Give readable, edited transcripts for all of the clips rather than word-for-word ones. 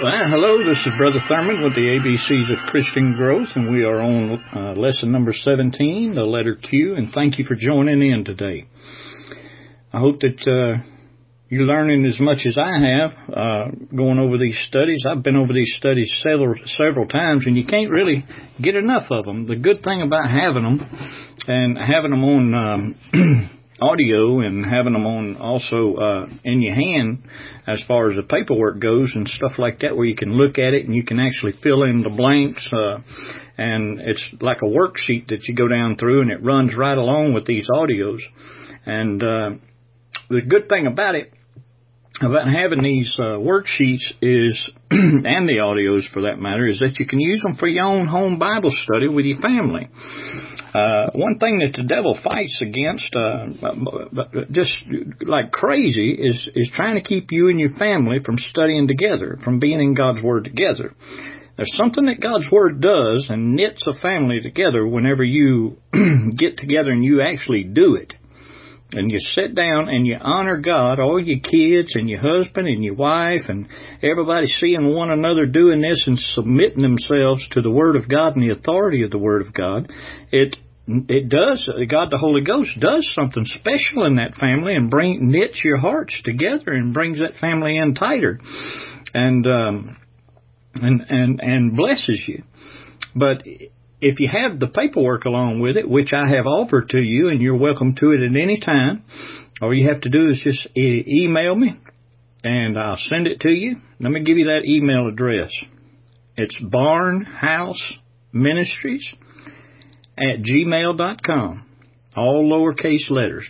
Well, hello, this is Brother Thurman with the ABCs of Christian Growth, and we are on lesson number 17, the letter Q, and thank you for joining in today. I hope that you're learning as much as I have going over these studies. I've been over these studies several times, and you can't really get enough of them. The good thing about having them and having them on audio and having them on also in your hand as far as the paperwork goes and stuff like that, where you can look at it and you can actually fill in the blanks, and it's like a worksheet that you go down through, and it runs right along with these audios. And the good thing about having these worksheets is, and the audios for that matter, is that you can use them for your own home Bible study with your family. One thing that the devil fights against, just like crazy, is trying to keep you and your family from studying together, from being in God's Word together. There's something that God's Word does and knits a family together whenever you get together and you actually do it. And you sit down and you honor God, all your kids and your husband and your wife and everybody seeing one another doing this and submitting themselves to the Word of God and the authority of the Word of God. It does, God the Holy Ghost does something special in that family and knits your hearts together and brings that family in tighter and blesses you. But if you have the paperwork along with it, which I have offered to you, and you're welcome to it at any time, all you have to do is just email me, and I'll send it to you. Let me give you that email address. It's barnhouseministries@gmail.com. All lowercase letters.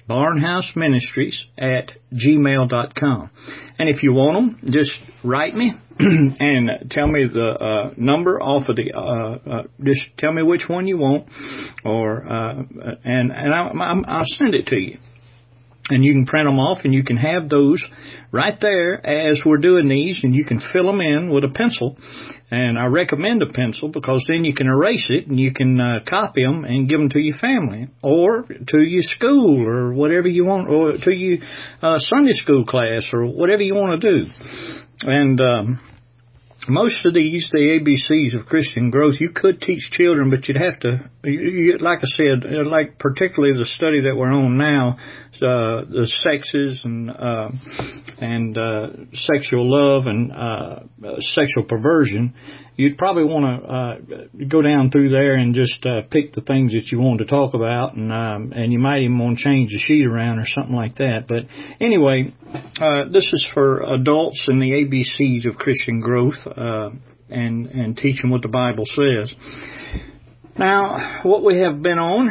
barnhouseministries@gmail.com. And if you want them, just write me and tell me the number off of the. Just tell me which one you want, or I'll send it to you. And you can print them off, and you can have those right there as we're doing these, and you can fill them in with a pencil. And I recommend a pencil because then you can erase it and you can copy them and give them to your family or to your school or whatever you want, or to your Sunday school class or whatever you want to do. And most of these, the ABCs of Christian Growth, you could teach children, but you'd have to, like I said, like particularly the study that we're on now, the sexes and sexual love and sexual perversion. You'd probably want to go down through there and just pick the things that you want to talk about, and you might even want to change the sheet around or something like that. But anyway, this is for adults in the ABCs of Christian Growth, and teaching what the Bible says. Now, what we have been on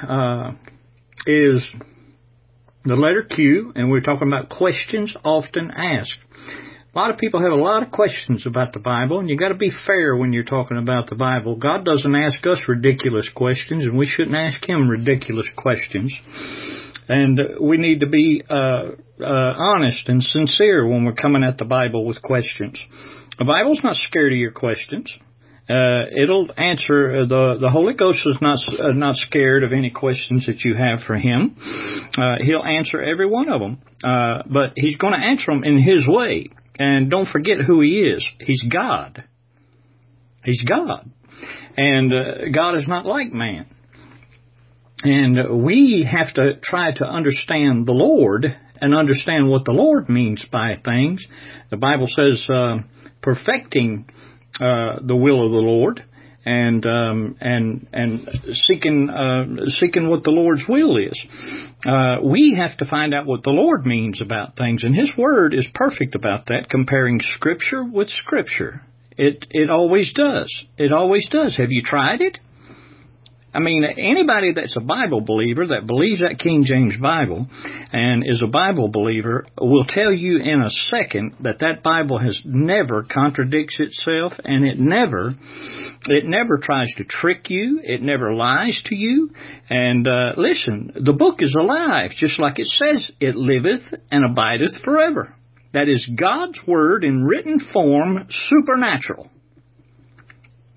is the letter Q, and we're talking about questions often asked. A lot of people have a lot of questions about the Bible, and you got to be fair when you're talking about the Bible. God doesn't ask us ridiculous questions, and we shouldn't ask Him ridiculous questions. And we need to be honest and sincere when we're coming at the Bible with questions. The Bible's not scared of your questions. It'll answer. The Holy Ghost is not scared of any questions that you have for Him. He'll answer every one of them, but He's going to answer them in His way. And don't forget who He is. He's God. He's God, and God is not like man. And we have to try to understand the Lord and understand what the Lord means by things. The Bible says, perfecting the will of the Lord, and seeking what the Lord's will is. We have to find out what the Lord means about things, and His Word is perfect about that, comparing Scripture with Scripture. It always does. It always does. Have you tried it? I mean, anybody that's a Bible believer, that believes that King James Bible and is a Bible believer, will tell you in a second that that Bible has never contradicts itself, and it never tries to trick you. It never lies to you. And listen, the book is alive, just like it says, it liveth and abideth forever. That is God's Word in written form, supernatural.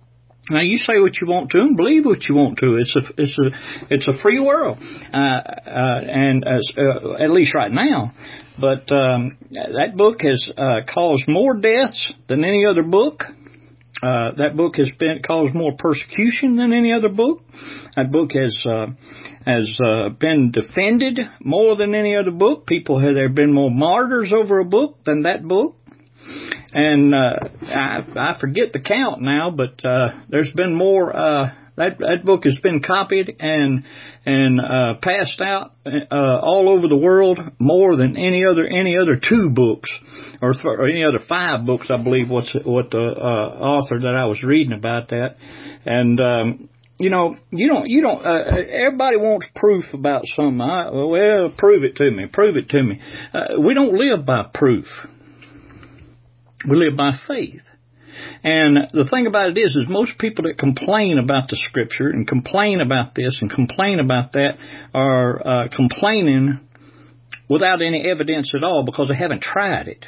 Now you say what you want to and believe what you want to. It's a free world, and at least right now. But that book has caused more deaths than any other book. That book has caused more persecution than any other book. That book has been defended more than any other book. There have been more martyrs over a book than that book. And I forget the count now, but there's been more. That book has been copied and passed out all over the world more than any other 2 books or any other 5 books, I believe. What the author that I was reading about that. And you don't. Everybody wants proof about something. Well, prove it to me. Prove it to me. We don't live by proof. We live by faith. And the thing about it is most people that complain about the Scripture and complain about this and complain about that are complaining without any evidence at all because they haven't tried it.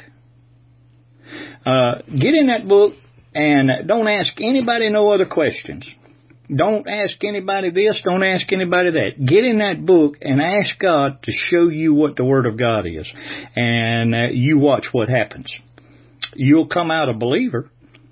Get in that book and don't ask anybody no other questions. Don't ask anybody this, don't ask anybody that. Get in that book and ask God to show you what the Word of God is. And you watch what happens. You'll come out a believer.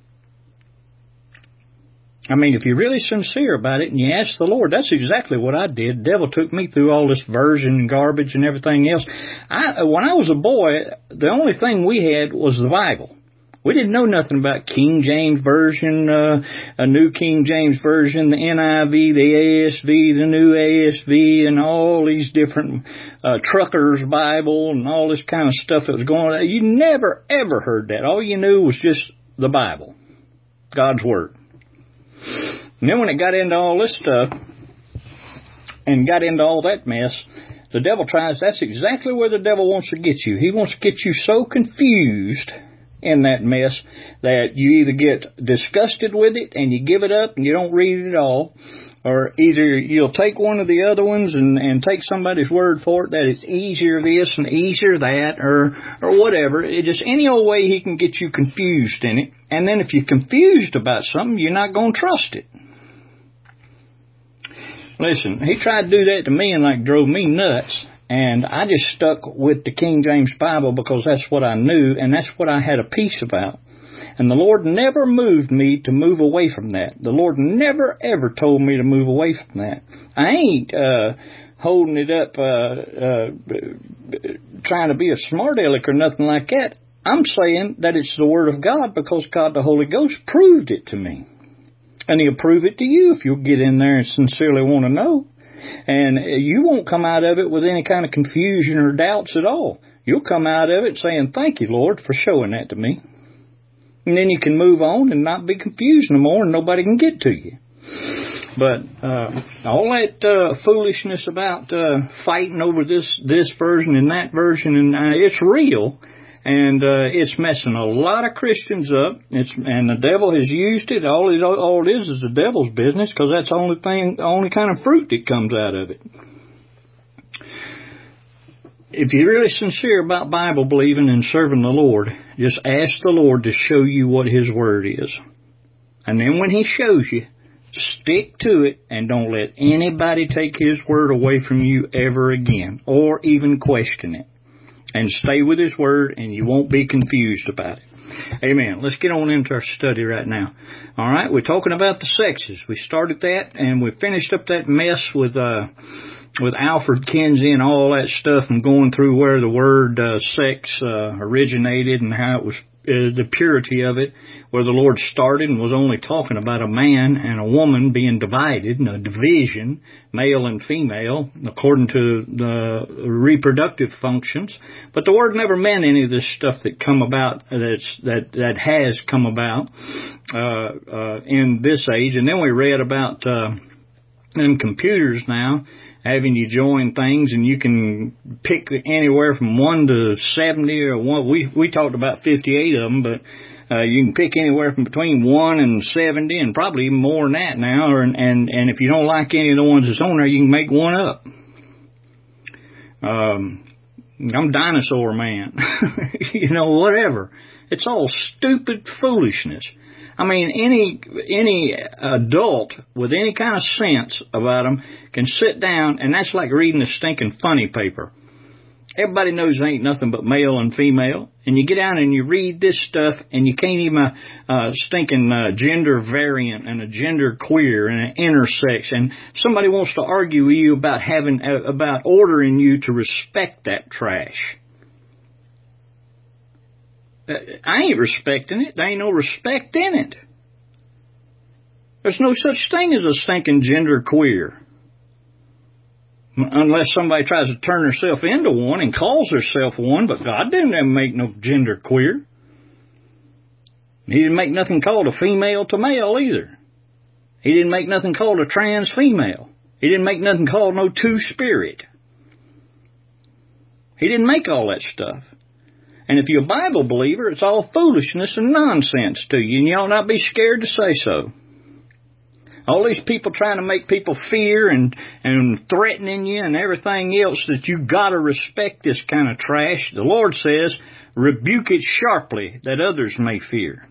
I mean, if you're really sincere about it and you ask the Lord, that's exactly what I did. The devil took me through all this version garbage and everything else. When I was a boy, the only thing we had was the Bible. We didn't know nothing about King James Version, a New King James Version, the NIV, the ASV, the New ASV, and all these different Trucker's Bible and all this kind of stuff that was going on. You never, ever heard that. All you knew was just the Bible, God's Word. And then when it got into all this stuff and got into all that mess, the devil tries, that's exactly where the devil wants to get you. He wants to get you so confused in that mess that you either get disgusted with it and you give it up and you don't read it at all, or either you'll take one of the other ones and take somebody's word for it that it's easier this and easier that or whatever. It just any old way he can get you confused in it. And then if you're confused about something, you're not going to trust it. Listen, he tried to do that to me and drove me nuts. And I just stuck with the King James Bible because that's what I knew and that's what I had a peace about. And the Lord never moved me to move away from that. The Lord never, ever told me to move away from that. I ain't holding it up trying to be a smart aleck or nothing like that. I'm saying that it's the Word of God because God the Holy Ghost proved it to me. And He'll prove it to you if you'll get in there and sincerely want to know. And you won't come out of it with any kind of confusion or doubts at all. You'll come out of it saying, thank you, Lord, for showing that to me. And then you can move on and not be confused no more and nobody can get to you. But all that foolishness about fighting over this version and that version, and it's real. And it's messing a lot of Christians up. And the devil has used it. All it is the devil's business because that's the only kind of fruit that comes out of it. If you're really sincere about Bible believing and serving the Lord, just ask the Lord to show you what His Word is. And then when He shows you, stick to it and don't let anybody take His Word away from you ever again or even question it. And stay with His Word, and you won't be confused about it. Amen. Let's get on into our study right now. All right, we're talking about the sexes. We started that, and we finished up that mess with Alfred Kinsey and all that stuff, and going through where the word sex originated and how it was the purity of it, where the Lord started and was only talking about a man and a woman being divided, a division, male and female, according to the reproductive functions. But the Word never meant any of this stuff that come about, that has come about in this age. And then we read about in computers now, having you join things, and you can pick anywhere from 1 to 70 or 1. We talked about 58 of them, but you can pick anywhere from between 1 and 70, and probably even more than that now. And if you don't like any of the ones that's on there, you can make one up. I'm Dinosaur Man, whatever. It's all stupid foolishness. I mean, any adult with any kind of sense about them can sit down, and that's like reading a stinking funny paper. Everybody knows there ain't nothing but male and female, and you get down and you read this stuff, and you can't even stinking gender variant and a gender queer and an intersex, and somebody wants to argue with you about ordering you to respect that trash. I ain't respecting it. There ain't no respect in it. There's no such thing as a stinking gender queer. Unless somebody tries to turn herself into one and calls herself one, but God didn't make no gender queer. He didn't make nothing called a female to male either. He didn't make nothing called a trans female. He didn't make nothing called no two-spirit. He didn't make all that stuff. And if you're a Bible believer, it's all foolishness and nonsense to you, and you ought not be scared to say so. All these people trying to make people fear and threatening you and everything else, that you got to respect this kind of trash. The Lord says, rebuke it sharply that others may fear.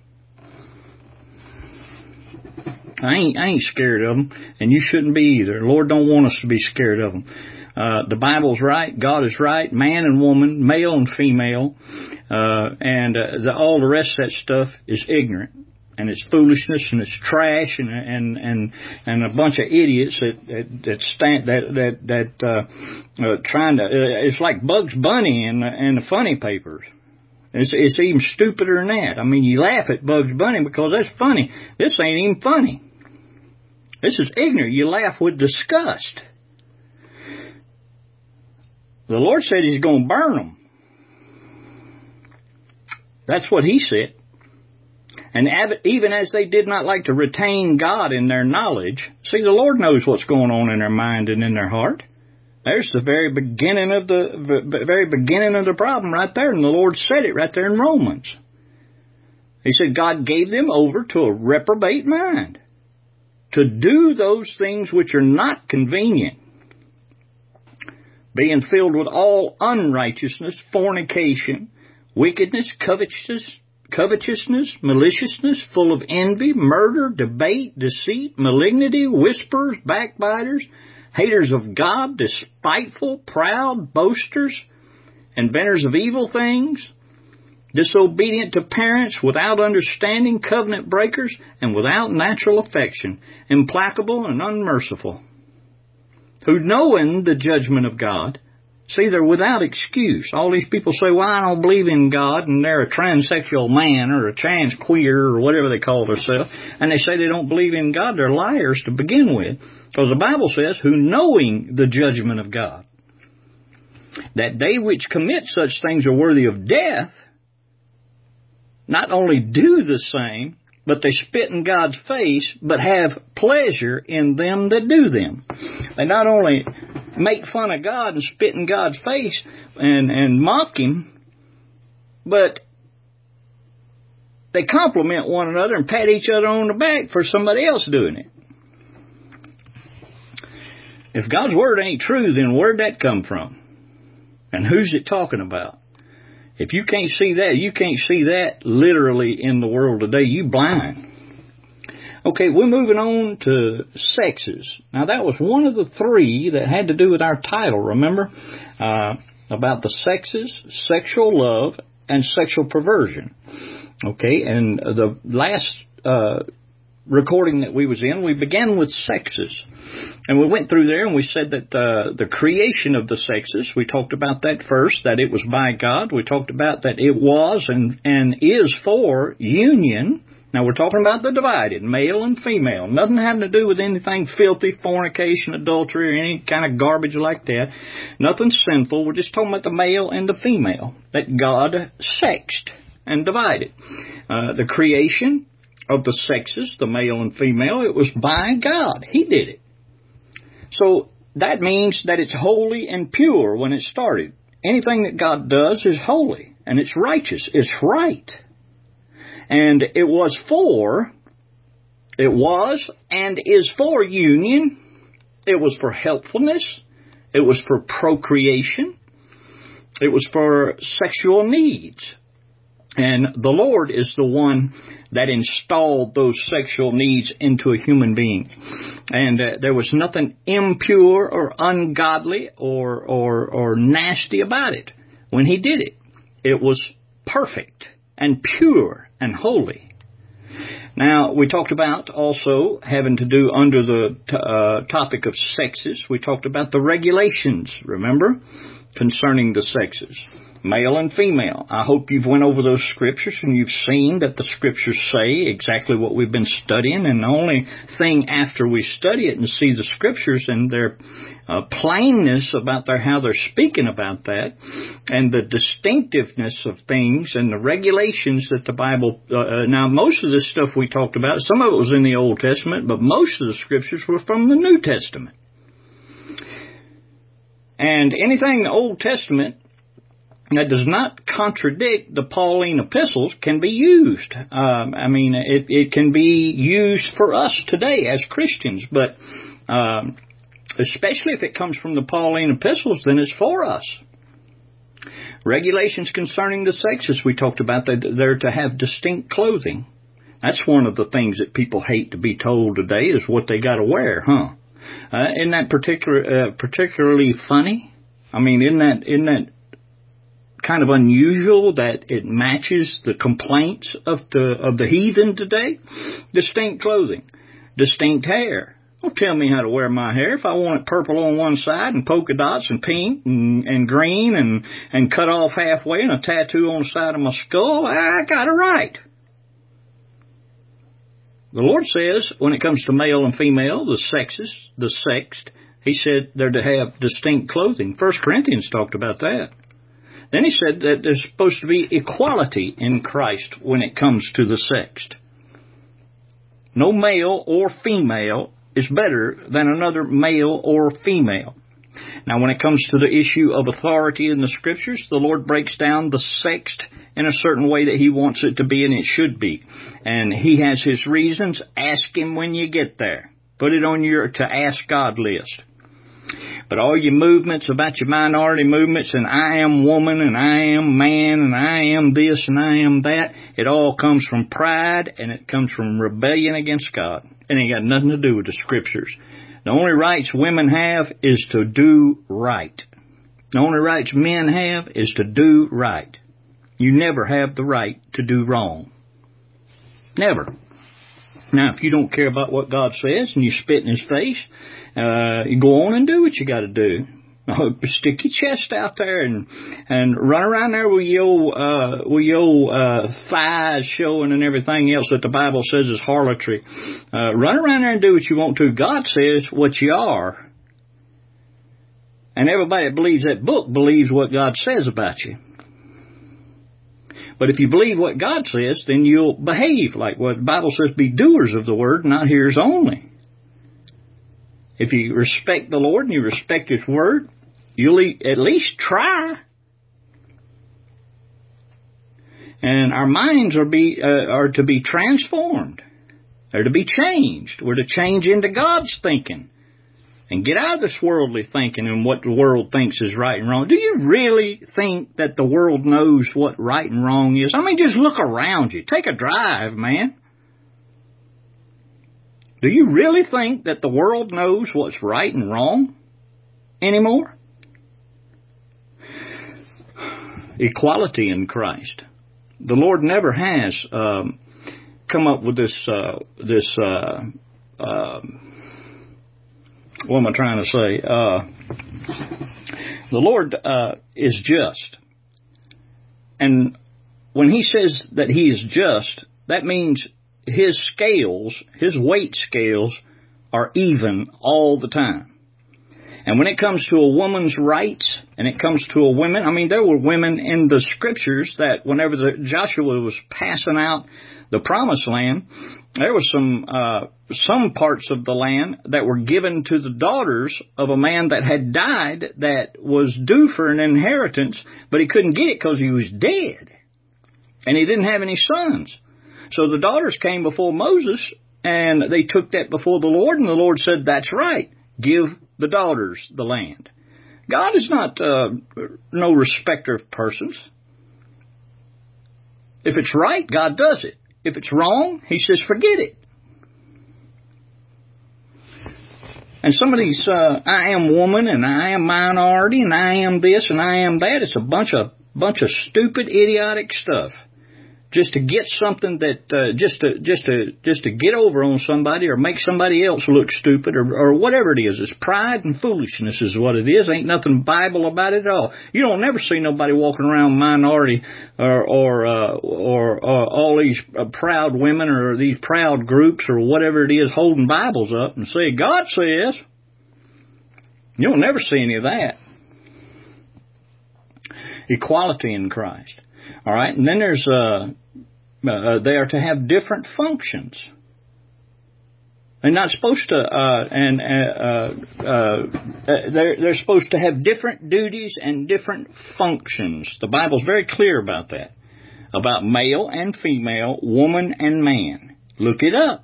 I ain't scared of them, and you shouldn't be either. The Lord don't want us to be scared of them. The Bible's right, God is right, man and woman, male and female, and all the rest of that stuff is ignorant, and it's foolishness, and it's trash, and a bunch of idiots that trying to. It's like Bugs Bunny and the funny papers. It's even stupider than that. I mean, you laugh at Bugs Bunny because that's funny. This ain't even funny. This is ignorant. You laugh with disgust. The Lord said He's going to burn them. That's what He said. And even as they did not like to retain God in their knowledge, see, the Lord knows what's going on in their mind and in their heart. There's the very beginning of the problem right there, and the Lord said it right there in Romans. He said God gave them over to a reprobate mind, to do those things which are not convenient, being filled with all unrighteousness, fornication, wickedness, covetousness, maliciousness, full of envy, murder, debate, deceit, malignity, whisperers, backbiters, haters of God, despiteful, proud, boasters, inventors of evil things, disobedient to parents, without understanding, covenant breakers, and without natural affection, implacable and unmerciful, who knowing the judgment of God, see, they're without excuse. All these people say, well, I don't believe in God, and they're a transsexual man or a trans queer or whatever they call themselves, and they say they don't believe in God. They're liars to begin with, because the Bible says, who knowing the judgment of God, that they which commit such things are worthy of death, not only do the same, but they spit in God's face, but have pleasure in them that do them. They not only make fun of God and spit in God's face and mock Him, but they compliment one another and pat each other on the back for somebody else doing it. If God's Word ain't true, then where'd that come from? And who's it talking about? If you can't see that, you can't see that literally in the world today. You blind. Okay, we're moving on to sexes. Now, that was one of the three that had to do with our title, remember? About the sexes, sexual love, and sexual perversion. Okay, and the last recording that we was in, we began with sexes. And we went through there and we said that the creation of the sexes, we talked about that first, that it was by God. We talked about that it was and is for union. Now we're talking about the divided, male and female. Nothing having to do with anything filthy, fornication, adultery, or any kind of garbage like that. Nothing sinful. We're just talking about the male and the female that God sexed and divided. The creation of the sexes, the male and female, it was by God. He did it. So that means that it's holy and pure when it started. Anything that God does is holy and it's righteous. It's right. And it was and is for union. It was for helpfulness. It was for procreation. It was for sexual needs. And the Lord is the one that installed those sexual needs into a human being. And there was nothing impure or ungodly or nasty about it when He did it. It was perfect and pure and holy. Now, we talked about also having to do under the topic of sexes. We talked about the regulations, remember, concerning the sexes, male and female. I hope you've went over those scriptures and you've seen that the scriptures say exactly what we've been studying. And the only thing after we study it and see the scriptures and their plainness about how they're speaking about that, and the distinctiveness of things and the regulations that the Bible, now most of this stuff we talked about, some of it was in the Old Testament, but most of the scriptures were from the New Testament. And anything in the Old Testament that does not contradict the Pauline epistles can be used. It can be used for us today as Christians, but especially if it comes from the Pauline epistles, then it's for us. Regulations concerning the sexes, we talked about that they're to have distinct clothing. That's one of the things that people hate to be told today is what they got to wear, huh? Isn't that particularly funny? I mean, isn't that kind of unusual that it matches the complaints of the heathen today? Distinct clothing, distinct hair. Don't tell me how to wear my hair. If I want it purple on one side and polka dots and pink and green and cut off halfway and a tattoo on the side of my skull, I got it right. The Lord says when it comes to male and female, the sexed, He said they're to have distinct clothing. 1 Corinthians talked about that. Then He said that there's supposed to be equality in Christ when it comes to the sexed. No male or female is better than another male or female. Now, when it comes to the issue of authority in the Scriptures, the Lord breaks down the sexed in a certain way that He wants it to be and it should be. And He has His reasons. Ask Him when you get there. Put it on your to ask God list. But all your movements about your minority movements and I am woman and I am man and I am this and I am that, it all comes from pride and it comes from rebellion against God. It ain't got nothing to do with the Scriptures. The only rights women have is to do right. The only rights men have is to do right. You never have the right to do wrong. Never. Now, if you don't care about what God says and you spit in His face, you go on and do what you got to do. Stick your chest out there and run around there with your thighs showing and everything else that the Bible says is harlotry. Run around there and do what you want to. God says what you are. And everybody that believes that book believes what God says about you. But if you believe what God says, then you'll behave like what the Bible says, be doers of the word, not hearers only. If you respect the Lord and you respect His word, you'll at least try. And our minds are to be transformed. They're to be changed. We're to change into God's thinking. And get out of this worldly thinking and what the world thinks is right and wrong. Do you really think that the world knows what right and wrong is? I mean, just look around you. Take a drive, man. Do you really think that the world knows what's right and wrong anymore? Equality in Christ. The Lord never has come up with this what am I trying to say? The Lord is just. And when He says that He is just, that means His scales, His weight scales, are even all the time. And when it comes to a woman's rights, and it comes to a woman, I mean, there were women in the Scriptures that whenever Joshua was passing out the Promised Land, there was some parts of the land that were given to the daughters of a man that had died that was due for an inheritance, but he couldn't get it because he was dead. And he didn't have any sons. So the daughters came before Moses, and they took that before the Lord, and the Lord said, that's right, give the daughters the land. God is not no respecter of persons. If it's right, God does it. If it's wrong, He says, forget it. And some of these, I am woman and I am minority and I am this and I am that, it's a bunch of stupid, idiotic stuff. Just to get something that, just to get over on somebody or make somebody else look stupid or whatever it is. It's pride and foolishness is what it is. Ain't nothing Bible about it at all. You don't never see nobody walking around minority or all these proud women or these proud groups or whatever it is holding Bibles up and say, God says. You don't never see any of that. Equality in Christ. All right, and then there's they are to have different functions. They're not supposed to, they're supposed to have different duties and different functions. The Bible's very clear about that, about male and female, woman and man. Look it up.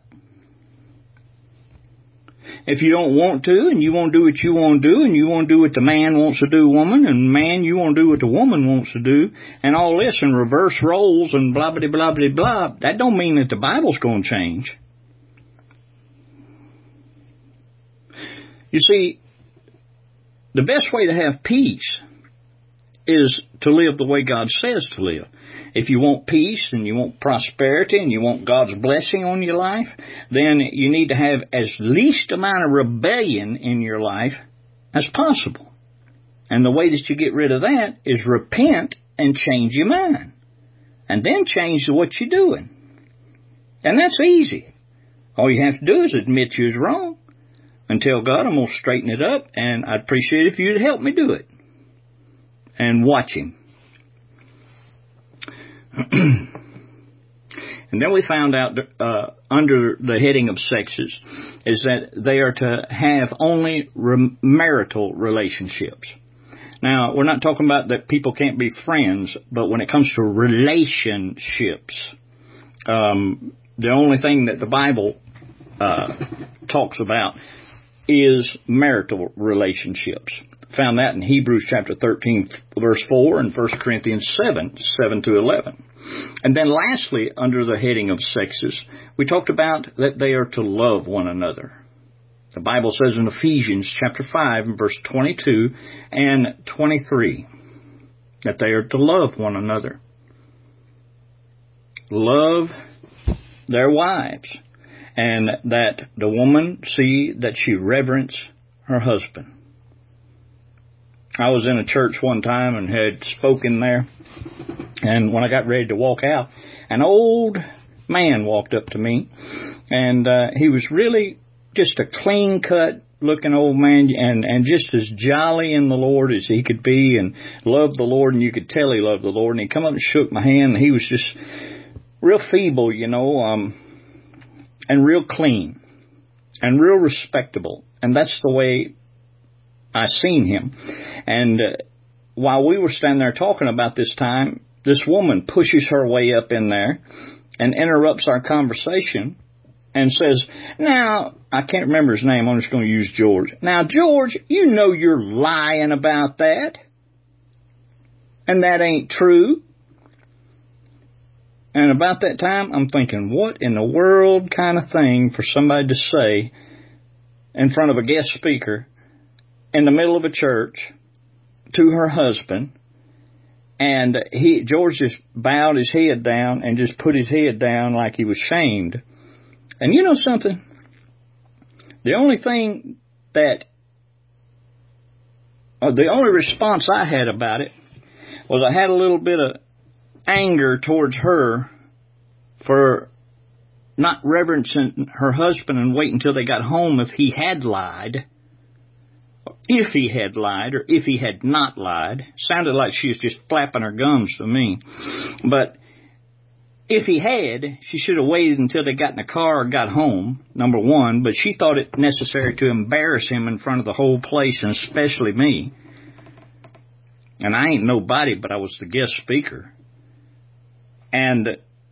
If you don't want to, and you won't do what you want to do, and you won't do what the man wants to do, woman, and man, you won't do what the woman wants to do, and all this, and reverse roles, and blah, blah, blah, blah, blah, that don't mean that the Bible's going to change. You see, the best way to have peace is to live the way God says to live. If you want peace and you want prosperity and you want God's blessing on your life, then you need to have as least amount of rebellion in your life as possible. And the way that you get rid of that is repent and change your mind. And then change what you're doing. And that's easy. All you have to do is admit you was wrong and tell God, I'm going to straighten it up, and I'd appreciate it if you'd help me do it. And watch Him. And then we found out under the heading of sexes is that they are to have only marital relationships. Now, we're not talking about that people can't be friends, but when it comes to relationships, the only thing that the Bible talks about is marital relationships. Found that in Hebrews chapter 13, verse 4, and 1 Corinthians 7 to 11. And then lastly, under the heading of sexes, we talked about that they are to love one another. The Bible says in Ephesians chapter 5, and verse 22 and 23, that they are to love one another. Love their wives, and that the woman see that she reverence her husband. I was in a church one time and had spoken there, and when I got ready to walk out, an old man walked up to me, and he was really just a clean-cut looking old man, and just as jolly in the Lord as he could be, and loved the Lord, and you could tell he loved the Lord. And he come up and shook my hand, and he was just real feeble, and real clean, and real respectable, and that's the way I seen him. And while we were standing there talking about this time, this woman pushes her way up in there and interrupts our conversation and says, now, I can't remember his name, I'm just going to use George. Now, George, you know you're lying about that. And that ain't true. And about that time, I'm thinking, what in the world kind of thing for somebody to say in front of a guest speaker in the middle of a church to her husband, and George just bowed his head down and just put his head down like he was shamed. And you know something? The only response I had about it was I had a little bit of anger towards her for not reverencing her husband and waiting until they got home if he had lied. If he had lied or if he had not lied. Sounded like she was just flapping her gums to me. But if he had, she should have waited until they got in the car or got home, number one. But she thought it necessary to embarrass him in front of the whole place, and especially me. And I ain't nobody, but I was the guest speaker. And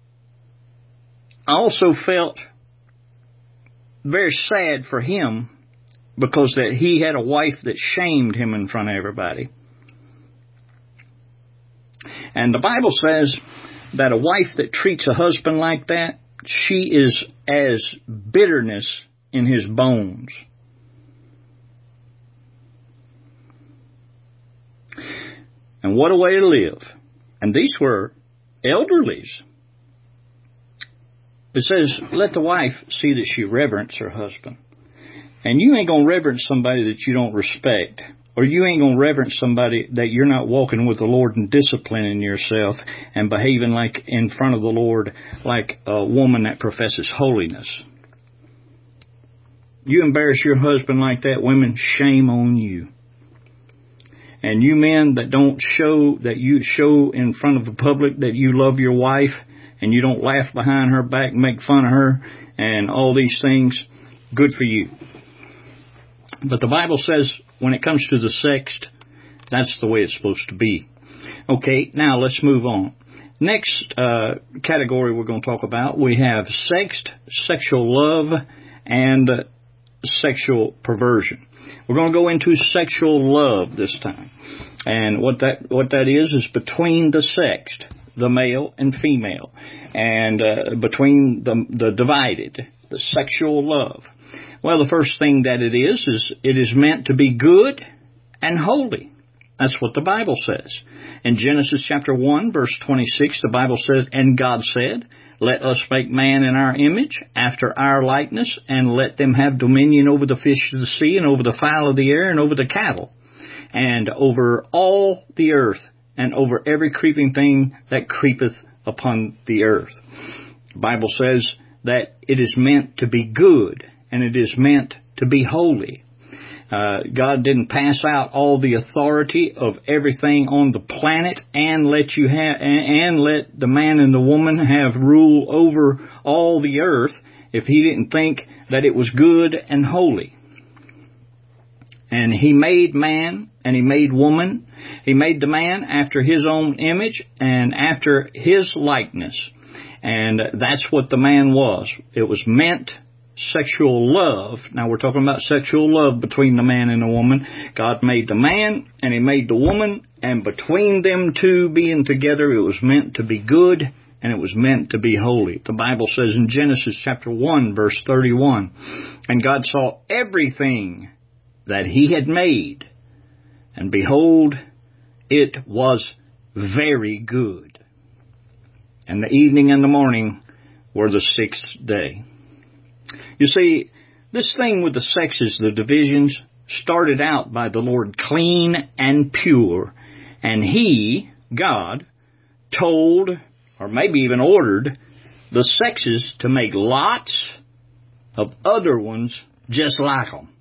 I also felt very sad for him, because that he had a wife that shamed him in front of everybody. And the Bible says that a wife that treats a husband like that, she is as bitterness in his bones. And what a way to live. And these were elderlies. It says, let the wife see that she reverence her husband. And you ain't going to reverence somebody that you don't respect. Or you ain't going to reverence somebody that you're not walking with the Lord and disciplining yourself and behaving like in front of the Lord like a woman that professes holiness. You embarrass your husband like that, women, shame on you. And you men that don't show, that you show in front of the public that you love your wife and you don't laugh behind her back and make fun of her and all these things, good for you. But the Bible says when it comes to the sext, that's the way it's supposed to be. Okay, now let's move on. Next category we're going to talk about, we have sext, sexual love, and sexual perversion. We're going to go into sexual love this time. And what that is between the sext, the male and female, and between the divided, the sexual love. Well, the first thing that it is meant to be good and holy. That's what the Bible says. In Genesis chapter 1, verse 26, the Bible says, and God said, let us make man in our image, after our likeness, and let them have dominion over the fish of the sea, and over the fowl of the air, and over the cattle, and over all the earth, and over every creeping thing that creepeth upon the earth. The Bible says that it is meant to be good, and it is meant to be holy. God didn't pass out all the authority of everything on the planet and let the man and the woman have rule over all the earth if He didn't think that it was good and holy. And He made man and He made woman. He made the man after His own image and after His likeness. And that's what the man was. It was meant sexual love. Now we're talking about sexual love between the man and the woman. God made the man and He made the woman, and between them two being together, it was meant to be good and it was meant to be holy. The Bible says in Genesis chapter 1, verse 31, and God saw everything that He had made, and behold, it was very good. And the evening and the morning were the sixth day. You see, this thing with the sexes, the divisions, started out by the Lord clean and pure. And He, God, told, or maybe even ordered, the sexes to make lots of other ones just like them.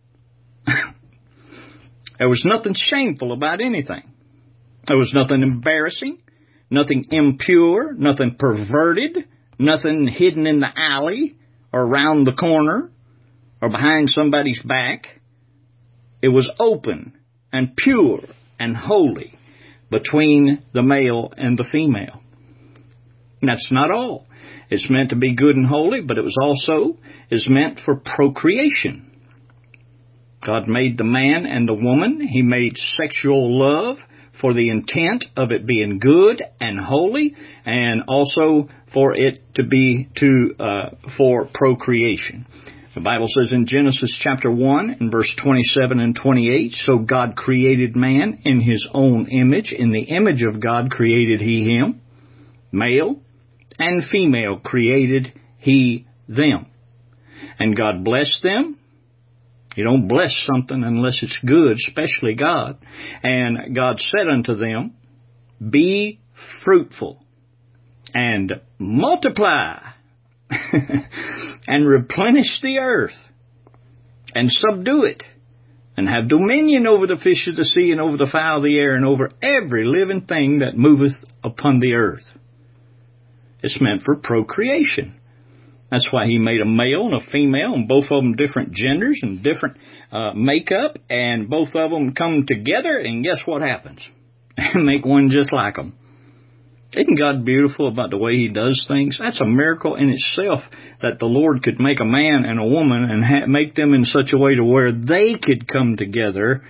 There was nothing shameful about anything. There was nothing embarrassing, nothing impure, nothing perverted, nothing hidden in the alley or around the corner or behind somebody's back. It was open and pure and holy between the male and the female. And that's not all. It's meant to be good and holy, but it was also is meant for procreation. God made the man and the woman. He made sexual love for the intent of it being good and holy, and also for it to be for procreation. The Bible says in Genesis chapter 1 in verse 27 and 28, so God created man in His own image. In the image of God created He him. Male and female created He them. And God blessed them. You don't bless something unless it's good, especially God. And God said unto them, be fruitful and multiply and replenish the earth and subdue it and have dominion over the fish of the sea and over the fowl of the air and over every living thing that moveth upon the earth. It's meant for procreation. That's why He made a male and a female, and both of them different genders and different makeup, and both of them come together, and guess what happens? Make one just like them. Isn't God beautiful about the way He does things? That's a miracle in itself, that the Lord could make a man and a woman and make them in such a way to where they could come together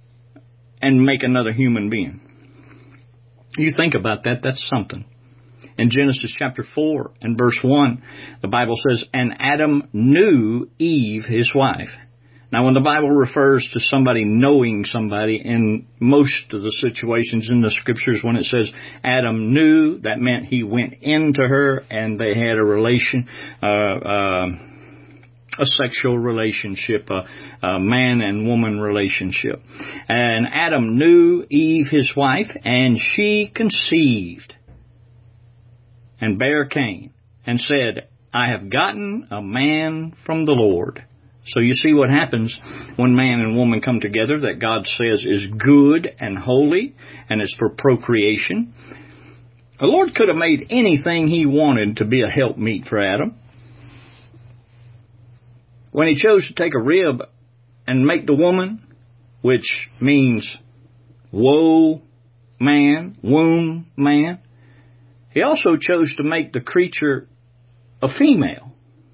and make another human being. You think about that, that's something. In Genesis chapter 4 and verse 1, the Bible says, and Adam knew Eve, his wife. Now, when the Bible refers to somebody knowing somebody, in most of the situations in the Scriptures, when it says Adam knew, that meant he went into her and they had a relation, a sexual relationship, a man and woman relationship. And Adam knew Eve, his wife, and she conceived and bare Cain, and said, I have gotten a man from the Lord. So you see what happens when man and woman come together that God says is good and holy, and is for procreation. The Lord could have made anything He wanted to be a helpmeet for Adam. When He chose to take a rib and make the woman, which means woe man, womb man, He also chose to make the creature a female.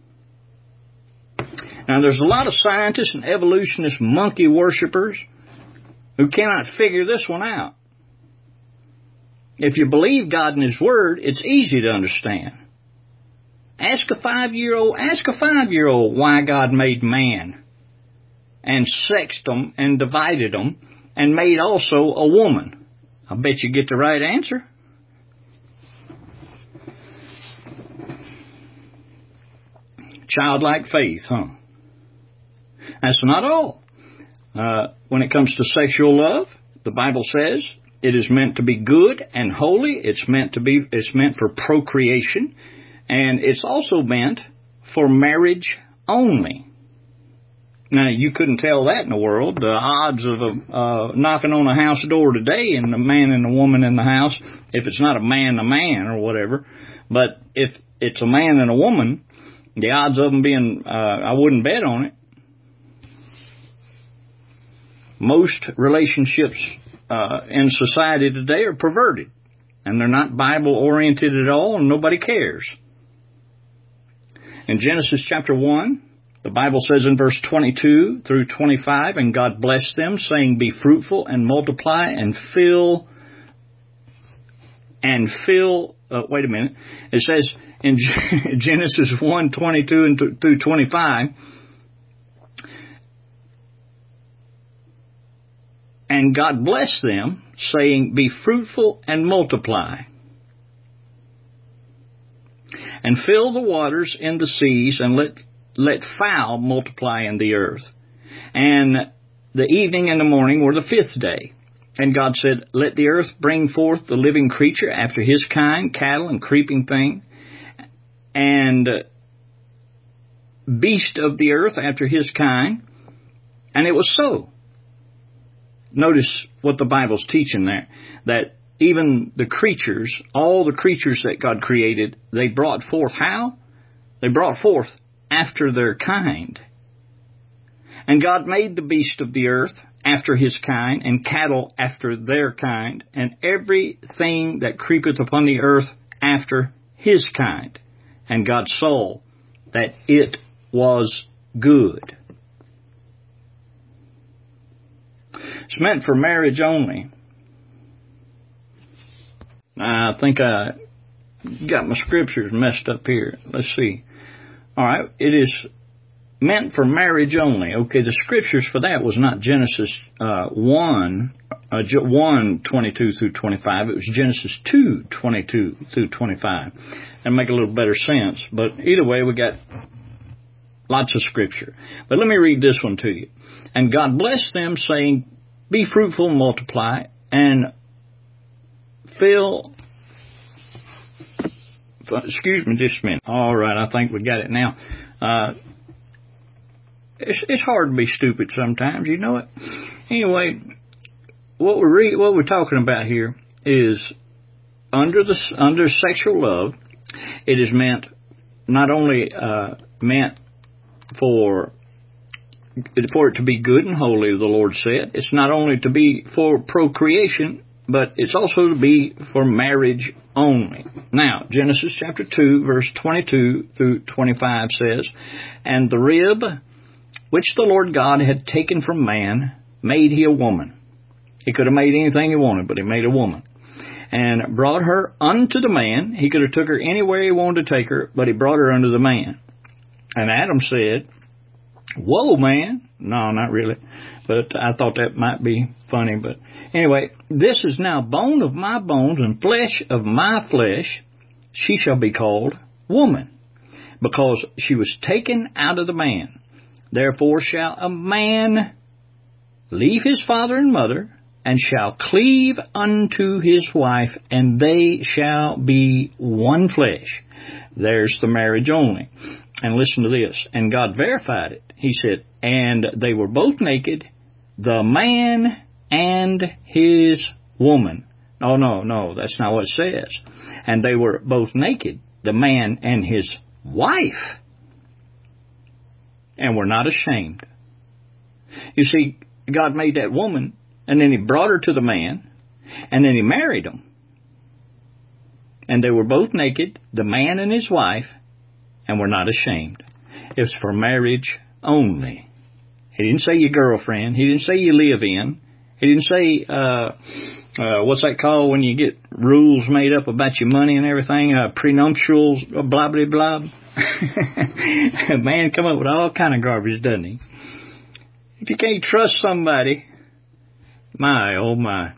Now, there's a lot of scientists and evolutionist monkey worshippers who cannot figure this one out. If you believe God and His Word, it's easy to understand. Ask a 5-year-old why God made man and sexed them and divided them and made also a woman. I bet you get the right answer. Childlike faith, huh? That's not all. When it comes to sexual love, the Bible says it is meant to be good and holy. It's meant for procreation, and it's also meant for marriage only. Now, you couldn't tell that in the world. The odds of knocking on a house door today and a man and a woman in the house, if it's not a man or whatever, but if it's a man and a woman, the odds of them being, I wouldn't bet on it. Most relationships in society today are perverted, and they're not Bible-oriented at all, and nobody cares. In Genesis chapter 1, the Bible says in verse 22 through 25, and God blessed them, saying, be fruitful and multiply and fill. Wait a minute. It says in Genesis 1, 22 and through 25, and God blessed them, saying, be fruitful and multiply, and fill the waters in the seas, and let fowl multiply in the earth. And the evening and the morning were the 5th day. And God said, let the earth bring forth the living creature after his kind, cattle and creeping thing, and beast of the earth after his kind. And it was so. Notice what the Bible's teaching there, that even the creatures, all the creatures that God created, they brought forth how? They brought forth after their kind. And God made the beast of the earth after his kind, and cattle after their kind, and everything that creepeth upon the earth after his kind. And God saw that it was good. It's meant for marriage only. I think I got my scriptures messed up here. Let's see. All right, it is meant for marriage only. Okay, the scriptures for that was not Genesis 1, 22 through 25. It was Genesis 2, 22 through 25. That'll make a little better sense. But either way, we got lots of scripture. But let me read this one to you. And God blessed them, saying, be fruitful, multiply, and fill. Excuse me just a minute. All right, I think we got it now. It's hard to be stupid sometimes, you know it. Anyway, what we're talking about here is under sexual love, it is meant not only meant for it to be good and holy, the Lord said. It's not only to be for procreation, but it's also to be for marriage only. Now, Genesis chapter 2, verse 22 through 25 says, and the rib which the Lord God had taken from man, made he a woman. He could have made anything he wanted, but he made a woman. and brought her unto the man. He could have took her anywhere he wanted to take her, but he brought her unto the man. And Adam said, "Whoa, man." No, not really. But I thought that might be funny. But anyway, "This is now bone of my bones and flesh of my flesh. She shall be called woman, because she was taken out of the man. Therefore shall a man leave his father and mother, and shall cleave unto his wife, and they shall be one flesh." There's the marriage only. And listen to this. And God verified it. He said, "And they were both naked, the man and his woman." Oh, no, that's not what it says. And they were both naked, the man and his wife, and were not ashamed. You see, God made that woman, and then He brought her to the man, and then He married them. And they were both naked, the man and his wife, and were not ashamed. It's for marriage only. He didn't say your girlfriend. He didn't say you live in. He didn't say, what's that called when you get rules made up about your money and everything? Prenuptials, blah, blah, blah. Man come up with all kind of garbage, doesn't he? If you can't trust somebody, my, oh my.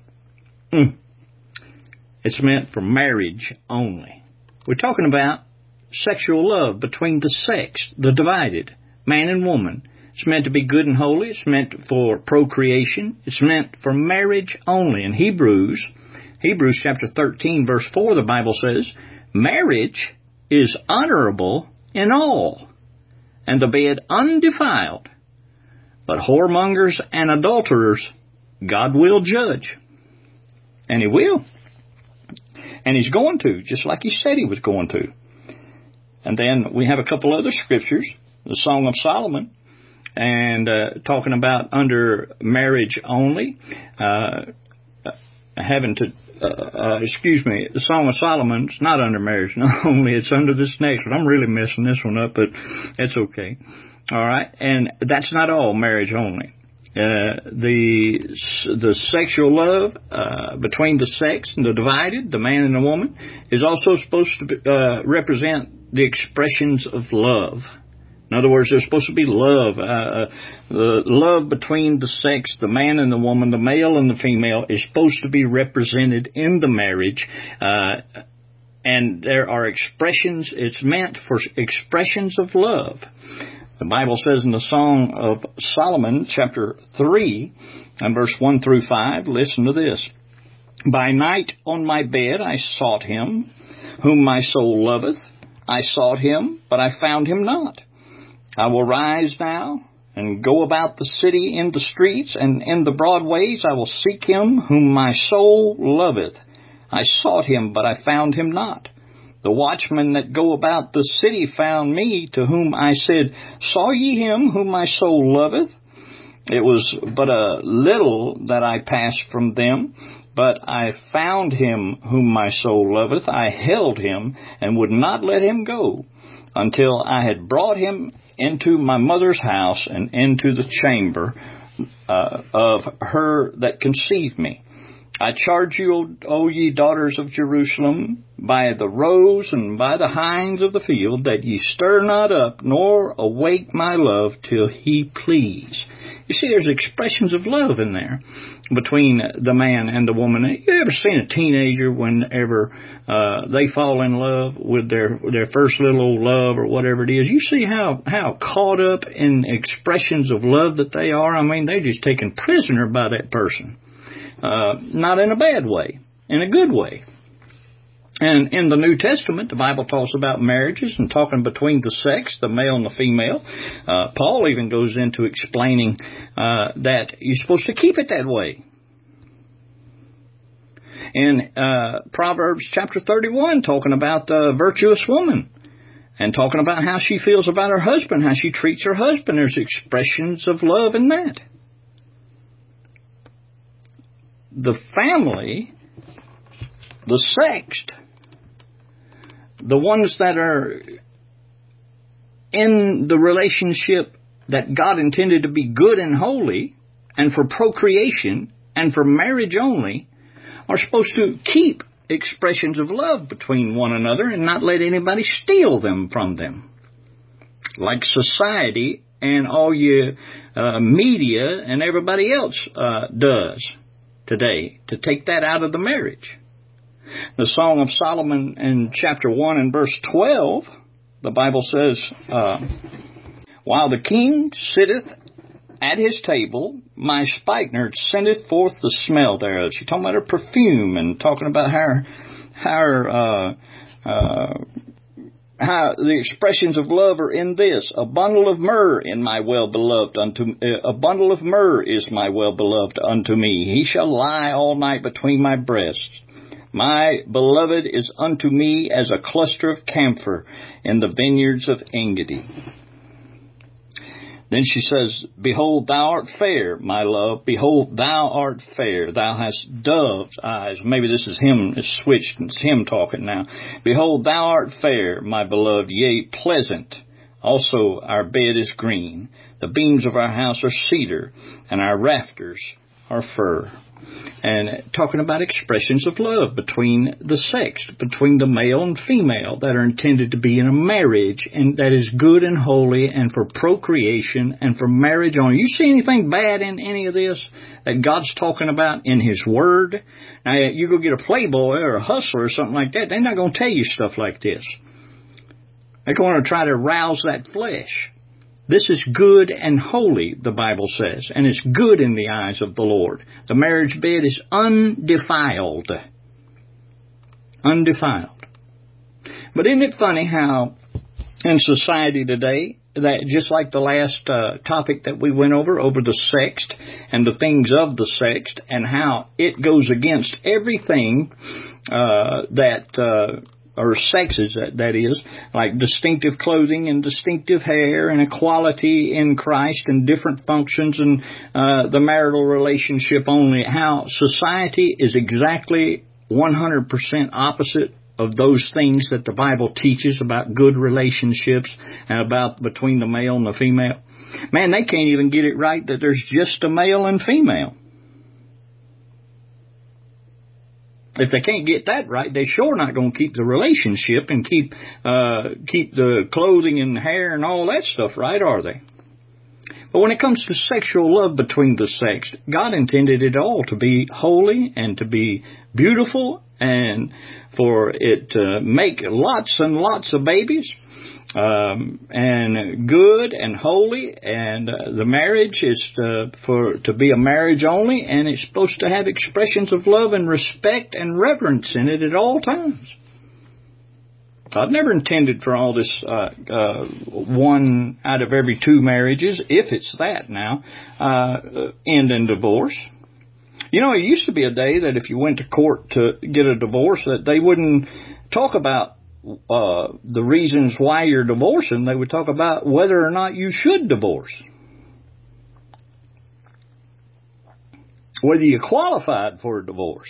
It's meant for marriage only. We're talking about sexual love between the sex, the divided, man and woman. It's meant to be good and holy. It's meant for procreation. It's meant for marriage only. In Hebrews chapter 13, verse 4, the Bible says, "Marriage is honorable in all, and the bed undefiled. But whoremongers and adulterers God will judge." And He will. And He's going to, just like He said He was going to. And then we have a couple other scriptures, the Song of Solomon, and talking about under marriage only, the Song of Solomon's not under marriage only, it's under this next one. I'm really messing this one up, but it's okay. All right, and that's not all marriage only. The sexual love between the sex and the divided, the man and the woman, is also supposed to represent the expressions of love. In other words, there's supposed to be love. The love between the sex, the man and the woman, the male and the female, is supposed to be represented in the marriage. And there are expressions, it's meant for expressions of love. The Bible says in the Song of Solomon, chapter 3, and verse 1 through 5, listen to this. "By night on my bed I sought Him, whom my soul loveth. I sought Him, but I found Him not. I will rise now and go about the city in the streets, and in the broad ways I will seek Him, whom my soul loveth. I sought Him, but I found Him not. The watchmen that go about the city found me, to whom I said, Saw ye Him whom my soul loveth? It was but a little that I passed from them, but I found Him whom my soul loveth. I held Him, and would not let Him go, until I had brought Him into my mother's house, and into the chamber of her that conceived me. I charge you, O ye daughters of Jerusalem, by the roes and by the hinds of the field, that ye stir not up, nor awake my love, till He please." You see, there's expressions of love in there between the man and the woman. You ever seen a teenager whenever they fall in love with their first little old love or whatever it is? You see how caught up in expressions of love that they are? I mean, they're just taken prisoner by that person. Not in a bad way, in a good way. And in the New Testament, the Bible talks about marriages and talking between the sex, the male and the female. Paul even goes into explaining that you're supposed to keep it that way. In Proverbs chapter 31, talking about the virtuous woman and talking about how she feels about her husband, how she treats her husband. There's expressions of love in that. The family, the sexed, the ones that are in the relationship that God intended to be good and holy and for procreation and for marriage only, are supposed to keep expressions of love between one another and not let anybody steal them from them. Like society and all your media and everybody else does today, to take that out of the marriage. The Song of Solomon in chapter 1 and verse 12, the Bible says, while the king sitteth at his table, my spikenard sendeth forth the smell thereof. She's talking about her perfume and talking about how the expressions of love are in this. A bundle of myrrh in my well-beloved a bundle of myrrh is my well-beloved unto me. He shall lie all night between my breasts. My beloved is unto me as a cluster of camphor in the vineyards of Engedi. Then she says, behold, thou art fair, my love. Behold, thou art fair. Thou hast dove's eyes. Maybe this is him, it's switched, it's him talking now. Behold, thou art fair, my beloved, yea, pleasant. Also our bed is green. The beams of our house are cedar, and our rafters are fir. And talking about expressions of love between the sex, between the male and female, that are intended to be in a marriage, and that is good and holy and for procreation and for marriage only. You see anything bad in any of this that God's talking about in His Word? Now, you go get a Playboy or a Hustler or something like that, they're not going to tell you stuff like this. They're going to try to rouse that flesh. This is good and holy, the Bible says, and it's good in the eyes of the Lord. The marriage bed is undefiled. Undefiled. But isn't it funny how in society today, that just like the last topic that we went over the sext and the things of the sext, and how it goes against everything or sexes, that is, like distinctive clothing and distinctive hair and equality in Christ and different functions and the marital relationship only, how society is exactly 100% opposite of those things that the Bible teaches about good relationships and about between the male and the female. Man, they can't even get it right that there's just a male and female. If they can't get that right, they're sure not going to keep the relationship and keep the clothing and hair and all that stuff right, are they? But when it comes to sexual love between the sex, God intended it all to be holy and to be beautiful and for it to make lots and lots of babies. And good and holy, and the marriage is to be a marriage only, and it's supposed to have expressions of love and respect and reverence in it at all times. God never intended for all this one out of every two marriages, if it's that now, end in divorce. You know, it used to be a day that if you went to court to get a divorce, that they wouldn't talk about the reasons why you're divorcing. They would talk about whether or not you should divorce, whether you qualified for a divorce.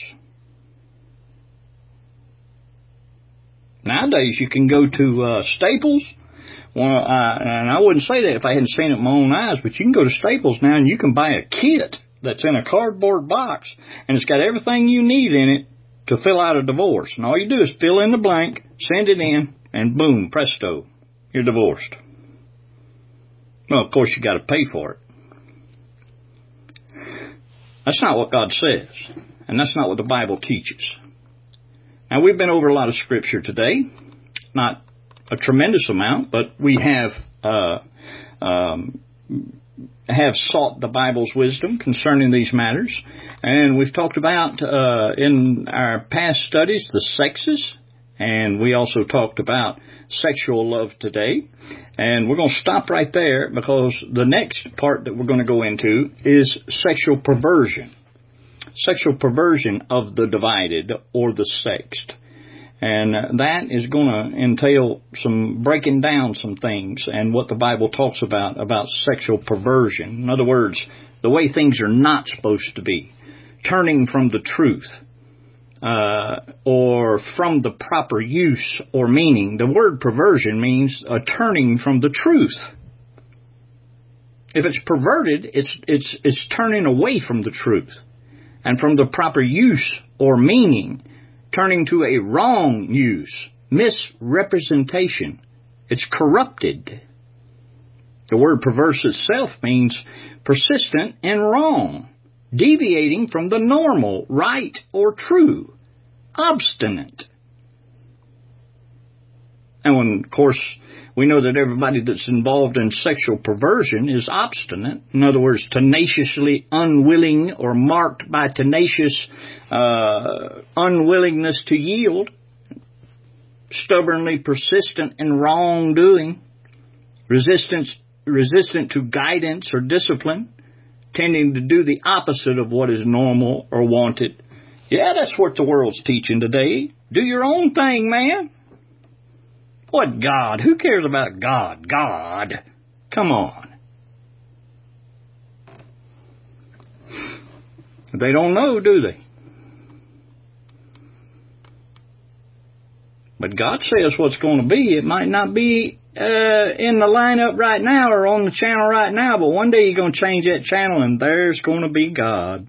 Nowadays you can go to Staples. Well, and I wouldn't say that if I hadn't seen it with my own eyes, but you can go to Staples now and you can buy a kit that's in a cardboard box, and it's got everything you need in it to fill out a divorce. And all you do is fill in the blank, send it in, and boom, presto, you're divorced. Well, of course, you got to pay for it. That's not what God says, and that's not what the Bible teaches. Now, we've been over a lot of Scripture today, not a tremendous amount, but we have sought the Bible's wisdom concerning these matters. And we've talked about in our past studies the sexes, and we also talked about sexual love today. And we're going to stop right there because the next part that we're going to go into is sexual perversion. Sexual perversion of the divided or the sexed. And that is going to entail some breaking down some things and what the Bible talks about sexual perversion. In other words, the way things are not supposed to be. Turning from the truth or from the proper use or meaning. The word perversion means a turning from the truth. If it's perverted, it's turning away from the truth and from the proper use or meaning. turning to a wrong use, misrepresentation. It's corrupted. The word perverse itself means persistent and wrong, deviating from the normal, right, or true, obstinate. And when, of course, we know that everybody that's involved in sexual perversion is obstinate. In other words, tenaciously unwilling or marked by tenacious unwillingness to yield, stubbornly persistent in wrongdoing, resistant to guidance or discipline, tending to do the opposite of what is normal or wanted. Yeah, that's what the world's teaching today. Do your own thing, man. What God? Who cares about God? God. Come on. They don't know, do they? But God says what's going to be. It might not be in the lineup right now or on the channel right now, but one day you're going to change that channel and there's going to be God.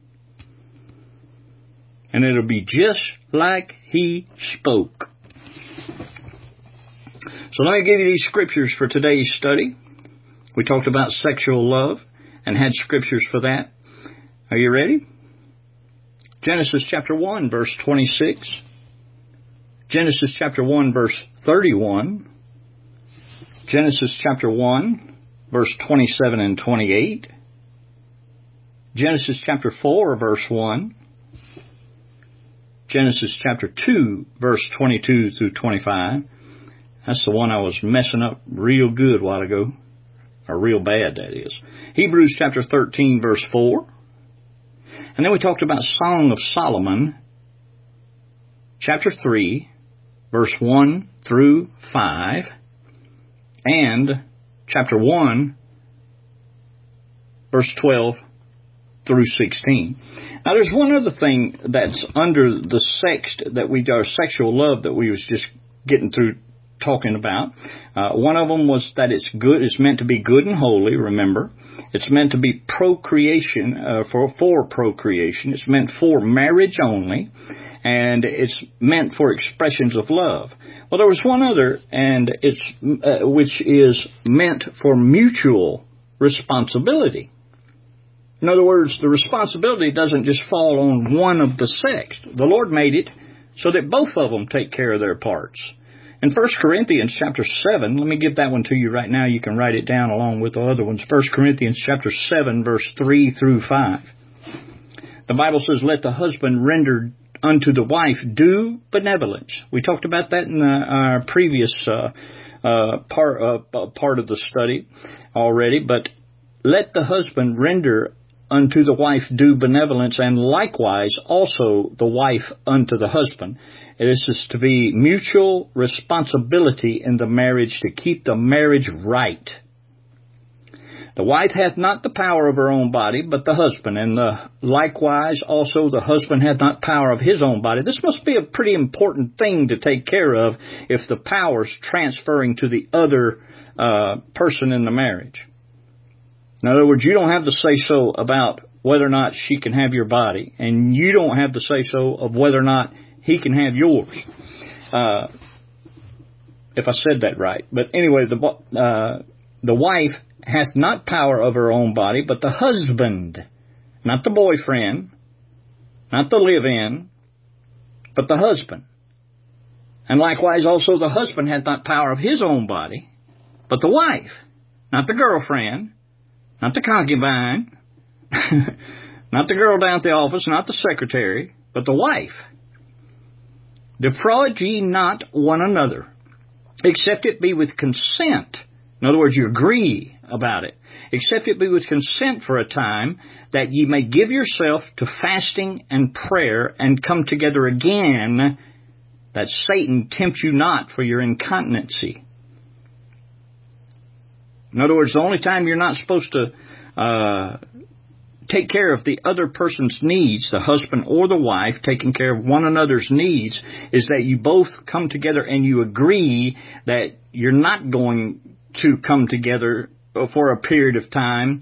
And it'll be just like He spoke. So let me give you these scriptures for today's study. We talked about sexual love and had scriptures for that. Are you ready? Genesis chapter 1, verse 26. Genesis chapter 1, verse 31. Genesis chapter 1, verse 27 and 28. Genesis chapter 4, verse 1. Genesis chapter 2, verse 22 through 25. That's the one I was messing up real good a while ago. Or real bad, that is. Hebrews chapter 13, verse 4. And then we talked about Song of Solomon, chapter 3, verse 1 through 5. And chapter 1, verse 12 through 16. Now there's one other thing that's under the sexual love that we was just getting through talking about. One of them was that it's good. It's meant to be good and holy. Remember, it's meant to be procreation for procreation. It's meant for marriage only, and it's meant for expressions of love. Well, there was one other, and it's which is meant for mutual responsibility. In other words, the responsibility doesn't just fall on one of the sex. The Lord made it so that both of them take care of their parts. In 1 Corinthians chapter 7, let me give that one to you right now. You can write it down along with the other ones. 1 Corinthians chapter 7, verse 3 through 5. The Bible says, let the husband render unto the wife due benevolence. We talked about that in our previous part of the study already. But let the husband render unto the wife due benevolence, and likewise also the wife unto the husband. This is to be mutual responsibility in the marriage to keep the marriage right. The wife hath not the power of her own body, but the husband, and likewise also the husband hath not power of his own body. This must be a pretty important thing to take care of if the power's transferring to the other person in the marriage. In other words, you don't have the say-so about whether or not she can have your body, and you don't have the say-so of whether or not he can have yours. If I said that right. But anyway, the wife hath not power of her own body, but the husband, not the boyfriend, not the live-in, but the husband. And likewise also the husband hath not power of his own body, but the wife, not the girlfriend, not the concubine, not the girl down at the office, not the secretary, but the wife. Defraud ye not one another, except it be with consent. In other words, you agree about it. Except it be with consent for a time, that ye may give yourself to fasting and prayer, and come together again, that Satan tempt you not for your incontinency. In other words, the only time you're not supposed to take care of the other person's needs, the husband or the wife taking care of one another's needs, is that you both come together and you agree that you're not going to come together for a period of time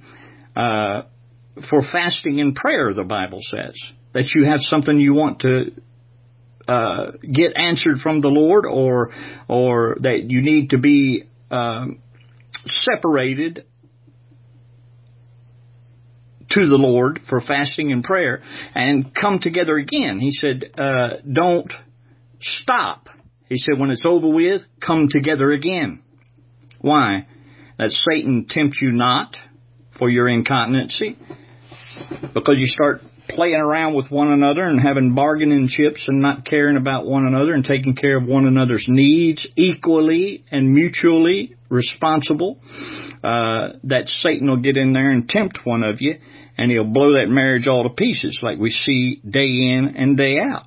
for fasting and prayer, the Bible says. That you have something you want to get answered from the Lord, or that you need to be separated to the Lord for fasting and prayer and come together again. He said, don't stop. He said, when it's over with, come together again. Why? That Satan tempts you not for your incontinency, because you start playing around with one another and having bargaining chips and not caring about one another and taking care of one another's needs equally and mutually responsible, that Satan will get in there and tempt one of you, and he'll blow that marriage all to pieces, like we see day in and day out.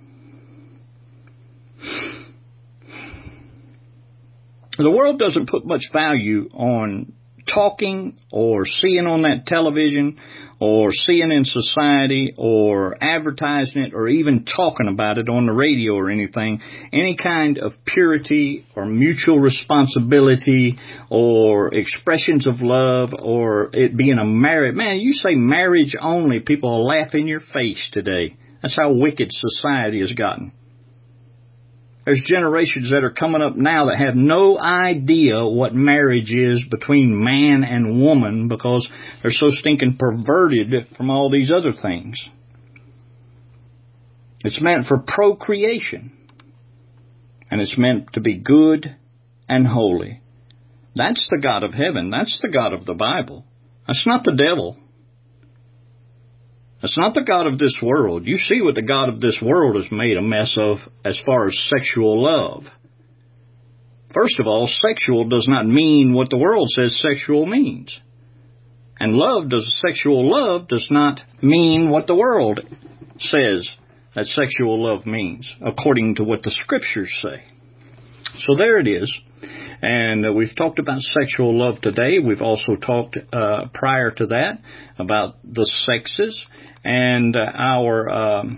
The world doesn't put much value on talking or seeing on that television or seeing in society or advertising it or even talking about it on the radio or anything, any kind of purity or mutual responsibility or expressions of love or it being a marriage. Man, you say marriage only, people will laugh in your face today. That's how wicked society has gotten. There's generations that are coming up now that have no idea what marriage is between man and woman because they're so stinking perverted from all these other things. It's meant for procreation. And it's meant to be good and holy. That's the God of heaven. That's the God of the Bible. That's not the devil. It's not the God of this world. You see what the God of this world has made a mess of as far as sexual love. First of all, sexual does not mean what the world says sexual means. And sexual love does not mean what the world says that sexual love means, according to what the Scriptures say. So there it is. And we've talked about sexual love today. We've also talked prior to that about the sexes. And the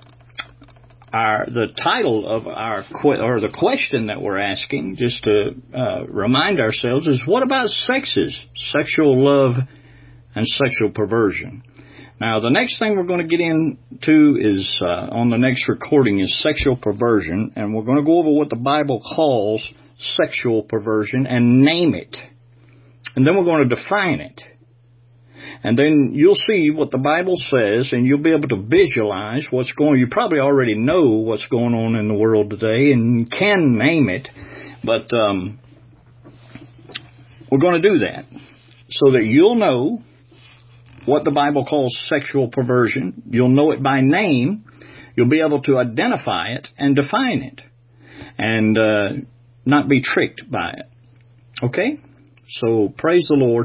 title of the question that we're asking, just to remind ourselves, is what about sexes, sexual love, and sexual perversion? Now, the next thing we're going to get into is on the next recording is sexual perversion, and we're going to go over what the Bible calls sexual perversion and name it, and then we're going to define it. And then you'll see what the Bible says, and you'll be able to visualize what's going on. You probably already know what's going on in the world today and can name it, but we're going to do that so that you'll know what the Bible calls sexual perversion. You'll know it by name. You'll be able to identify it and define it and not be tricked by it. Okay? So praise the Lord.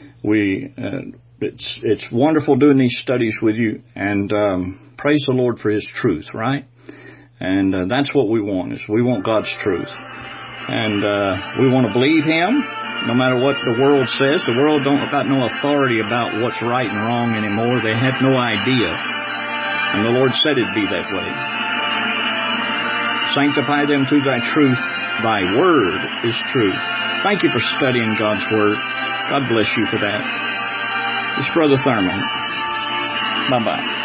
It's wonderful doing these studies with you, and praise the Lord for His truth, right? And that's what we want, is we want God's truth. And we want to believe Him, no matter what the world says. The world don't got no authority about what's right and wrong anymore. They have no idea. And the Lord said it'd be that way. Sanctify them through Thy truth. Thy word is truth. Thank you for studying God's word. God bless you for that. It's Brother Thurman. Bye-bye.